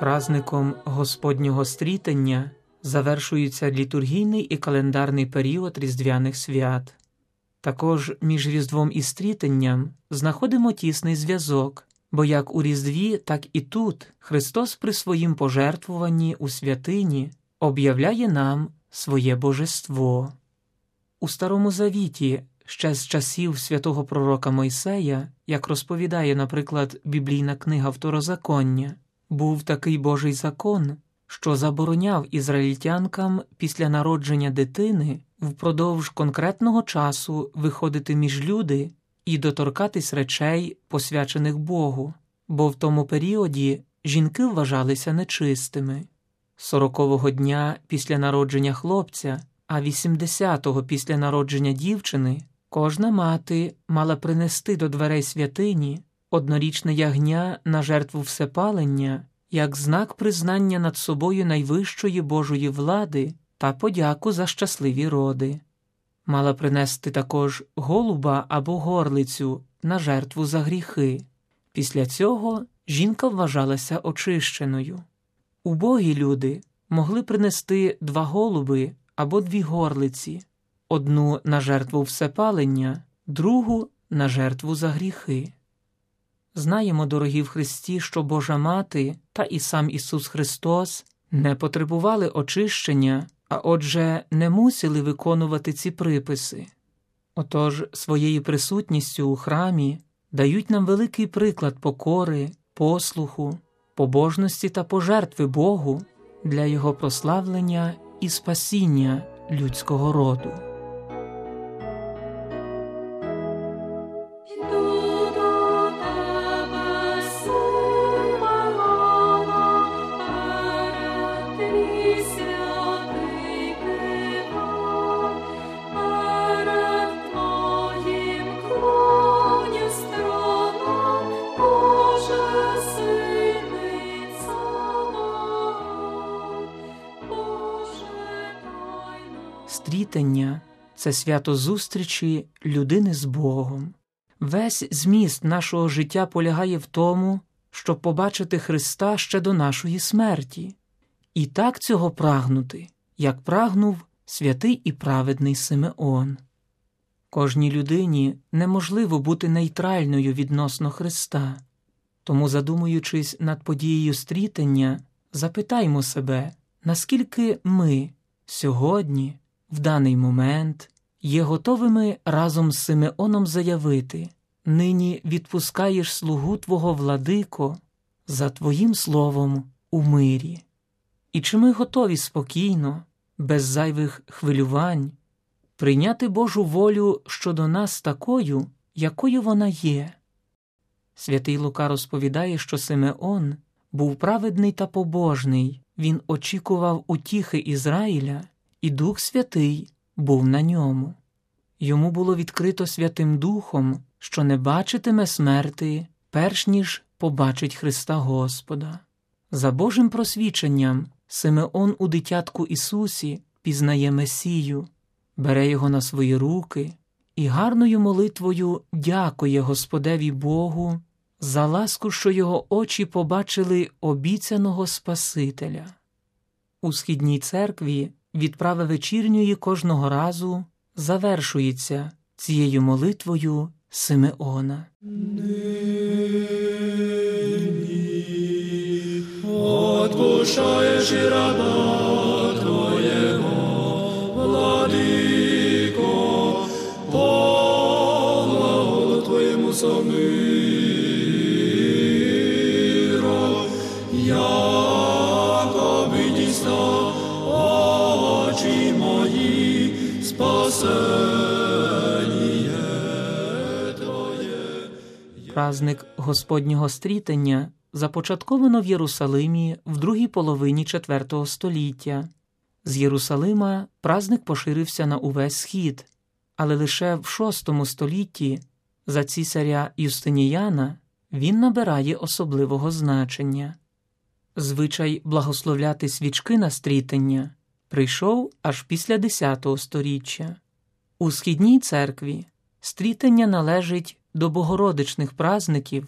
Празником Господнього стрітення завершується літургійний і календарний період різдвяних свят. Також між Різдвом і стрітенням знаходимо тісний зв'язок, бо як у Різдві, так і тут Христос при своїм пожертвуванні у святині об'являє нам своє божество. У Старому Завіті, ще з часів святого пророка Мойсея, як розповідає, наприклад, біблійна книга Второзаконня, був такий Божий закон, що забороняв ізраїльтянкам після народження дитини впродовж конкретного часу виходити між люди і доторкатись речей, посвячених Богу, бо в тому періоді жінки вважалися нечистими. 40-го дня після народження хлопця, а 80-го після народження дівчини кожна мати мала принести до дверей святині однорічне ягня на жертву всепалення, як знак признання над собою найвищої Божої влади та подяку за щасливі роди. Мала принести також голуба або горлицю на жертву за гріхи. Після цього жінка вважалася очищеною. Убогі люди могли принести 2 голуби або 2 горлиці, одну на жертву всепалення, другу на жертву за гріхи. Знаємо, дорогі в Христі, що Божа Мати та і сам Ісус Христос не потребували очищення, а отже не мусили виконувати ці приписи. Отож, своєю присутністю у храмі дають нам великий приклад покори, послуху, побожності та пожертви Богу для Його прославлення і спасіння людського роду. Стрітення – це свято зустрічі людини з Богом. Весь зміст нашого життя полягає в тому, щоб побачити Христа ще до нашої смерті. І так цього прагнути, як прагнув святий і праведний Симеон. Кожній людині неможливо бути нейтральною відносно Христа. Тому, задумуючись над подією стрітення, запитаймо себе, наскільки ми сьогодні, в даний момент, є готовими разом з Симеоном заявити: «Нині відпускаєш слугу Твого, Владико, за Твоїм словом у мирі». І чи ми готові спокійно, без зайвих хвилювань, прийняти Божу волю щодо нас такою, якою вона є? Святий Лука розповідає, що Симеон був праведний та побожний, він очікував утіхи Ізраїля, і Дух Святий був на ньому. Йому було відкрито Святим Духом, що не бачитиме смерти, перш ніж побачить Христа Господа. За Божим просвідченням Симеон у дитятку Ісусі пізнає Месію, бере його на свої руки і гарною молитвою дякує Господеві Богу за ласку, що його очі побачили обіцяного Спасителя. У Східній церкві відправа вечірньої кожного разу завершується цією молитвою Симеона. Нині отпущаєш і раба Твоєго, Владико, по благоду Твоєму со миром, яко видісно очі мої, спасеніє Твоє. Празник Господнього стрітення започатковано в Єрусалимі в другій половині IV століття. З Єрусалима празник поширився на увесь схід, але лише в VI столітті за цісаря Юстиніяна він набирає особливого значення. Звичай благословляти свічки на стрітення прийшов аж після X сторіччя. У Східній церкві стрітення належить до богородичних празників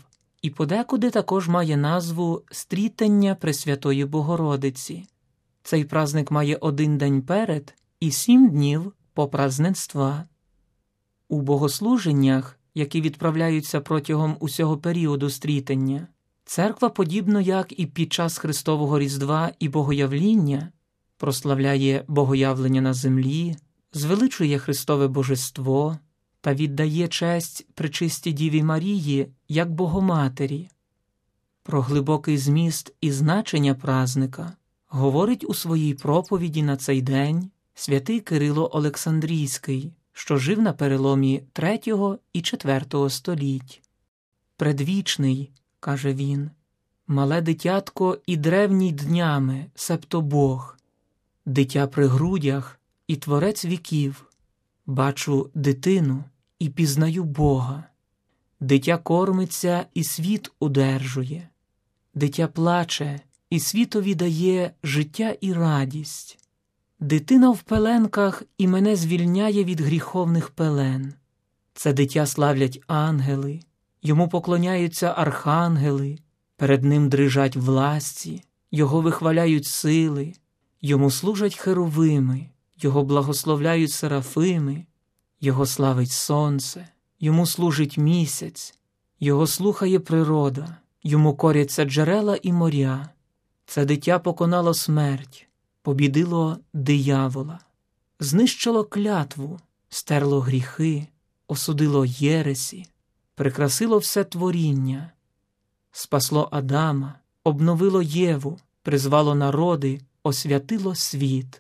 і подекуди також має назву «Стрітення Пресвятої Богородиці». Цей праздник має 1 день перед і 7 днів по праздненства. У богослуженнях, які відправляються протягом усього періоду стрітення, церква, подібно як і під час Христового Різдва і Богоявління, прославляє Богоявлення на землі, звеличує Христове Божество та віддає честь Пречистій Діві Марії як Богоматері. Про глибокий зміст і значення празника говорить у своїй проповіді на цей день святий Кирило Олександрійський, що жив на переломі 3 і 4 століть. «Предвічний, – каже він, – мале дитятко і древній днями, себто Бог, дитя при грудях і творець віків, бачу дитину і пізнаю Бога, дитя кормиться і світ удержує, дитя плаче і світові дає життя і радість. Дитина в пеленках і мене звільняє від гріховних пелен. Це дитя славлять ангели, йому поклоняються архангели, перед ним дрижать власті, його вихваляють сили, йому служать херовими, його благословляють серафими, його славить сонце, йому служить місяць, його слухає природа, йому коряться джерела і моря. Це дитя поконало смерть, побідило диявола, знищило клятву, стерло гріхи, осудило єресі, прикрасило все творіння, спасло Адама, обновило Єву, призвало народи, освятило світ».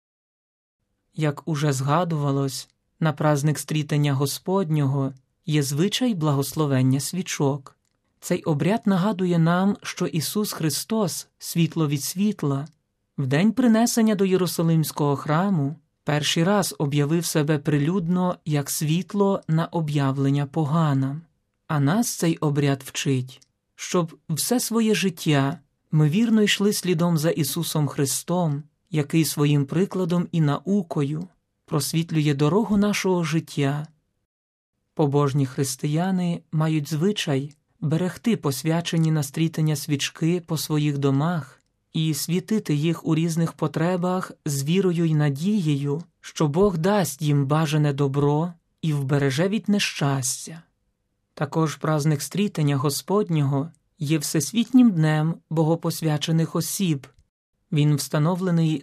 Як уже згадувалось, на праздник стрітення Господнього є звичай благословення свічок. Цей обряд нагадує нам, що Ісус Христос, світло від світла, в день принесення до Єрусалимського храму перший раз об'явив себе прилюдно як світло на об'явлення поганам. А нас цей обряд вчить, щоб все своє життя ми вірно йшли слідом за Ісусом Христом, який своїм прикладом і наукою просвітлює дорогу нашого життя. Побожні християни мають звичай берегти посвячені на стрітення свічки по своїх домах і світити їх у різних потребах з вірою й надією, що Бог дасть їм бажане добро і вбереже від нещастя. Також праздник стрітення Господнього є всесвітнім днем богопосвячених осіб. Він встановлений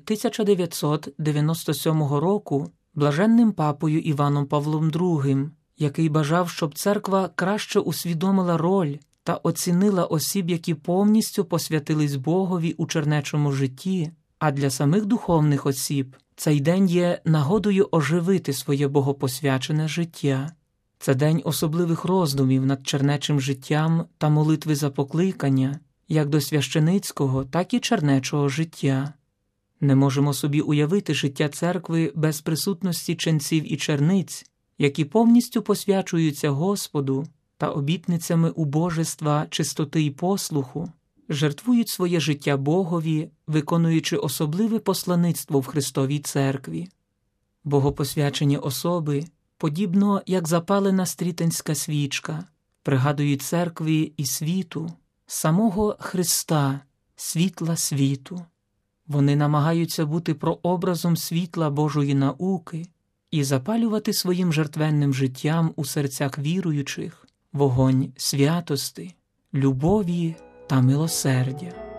1997 року блаженним папою Іваном Павлом II, який бажав, щоб церква краще усвідомила роль та оцінила осіб, які повністю посвятились Богові у чернечому житті, а для самих духовних осіб цей день є нагодою оживити своє богопосвячене життя. Це день особливих роздумів над чернечим життям та молитви за покликання, як до священицького, так і чернечого життя. Не можемо собі уявити життя церкви без присутності ченців і черниць, які повністю посвячуються Господу та обітницями убожества, чистоти й послуху, жертвують своє життя Богові, виконуючи особливе послаництво в Христовій церкві. Богопосвячені особи, подібно як запалена стрітенська свічка, пригадують церкві і світу самого Христа, світла світу. Вони намагаються бути прообразом світла Божої науки і запалювати своїм жертвенним життям у серцях віруючих вогонь святости, любові та милосердя.